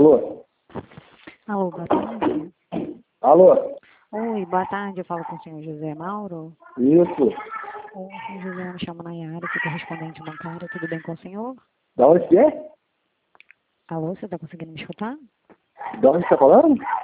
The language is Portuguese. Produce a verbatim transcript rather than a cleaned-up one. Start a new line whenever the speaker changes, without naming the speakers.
Alô?
Alô, boa tarde.
Alô?
Oi, boa tarde. Eu falo com o senhor José Mauro.
Isso.
O senhor José, eu me chamo Nayara, sou correspondente bancária. Tudo bem com o senhor?
Da onde que é?
Alô, você está conseguindo me escutar?
Da onde você tá falando?